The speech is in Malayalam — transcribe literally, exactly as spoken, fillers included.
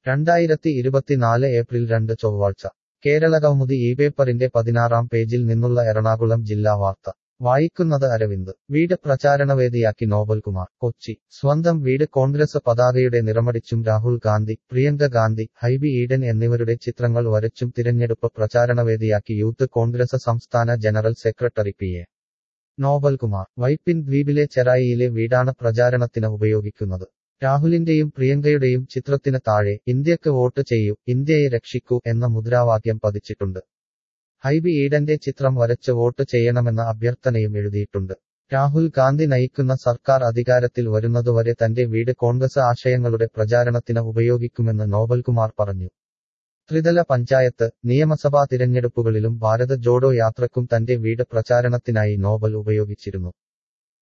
രണ്ടായിരത്തി ഇരുപത്തിനാല് ഏപ്രിൽ രണ്ട് ചൊവ്വാഴ്ച കേരളകൗമുദി ഈ പേപ്പറിന്റെ പതിനാറാം പേജിൽ നിന്നുള്ള എറണാകുളം ജില്ലാ വാർത്ത വായിക്കുന്നത് അരവിന്ദ് വീട് പ്രചാരണവേദിയാക്കി നോബൽകുമാർ കൊച്ചി സ്വന്തം വീട് കോൺഗ്രസ് പതാകയുടെ നിറമടിച്ചും രാഹുൽ ഗാന്ധി പ്രിയങ്ക ഗാന്ധി ഹൈബി ഈഡൻ എന്നിവരുടെ ചിത്രങ്ങൾ വരച്ചും തിരഞ്ഞെടുപ്പ് പ്രചാരണവേദിയാക്കി യൂത്ത് കോൺഗ്രസ് സംസ്ഥാന general secretary P A Nobelkumar Vypin ദ്വീപിലെ ചെറായിയിലെ വീടാണ് പ്രചാരണത്തിന് ഉപയോഗിക്കുന്നത് രാഹുലിന്റെയും പ്രിയങ്കയുടെയും ചിത്രത്തിന് താഴെ ഇന്ത്യക്ക് വോട്ട് ചെയ്യൂ ഇന്ത്യയെ രക്ഷിക്കൂ എന്ന മുദ്രാവാക്യം പതിച്ചിട്ടുണ്ട് ഹൈബി ഈഡന്റെ ചിത്രം വരച്ച് വോട്ട് ചെയ്യണമെന്ന അഭ്യർത്ഥനയും എഴുതിയിട്ടുണ്ട് രാഹുൽ ഗാന്ധി നയിക്കുന്ന സർക്കാർ അധികാരത്തിൽ വരുന്നതുവരെ തന്റെ വീട് കോൺഗ്രസ് ആശയങ്ങളുടെ പ്രചാരണത്തിന് ഉപയോഗിക്കുമെന്ന് നോബൽകുമാർ പറഞ്ഞു ത്രിതല പഞ്ചായത്ത് നിയമസഭാ തിരഞ്ഞെടുപ്പുകളിലും ഭാരത് ജോഡോ യാത്രക്കും തന്റെ വീട് പ്രചാരണത്തിനായി നോബൽ ഉപയോഗിച്ചിരുന്നു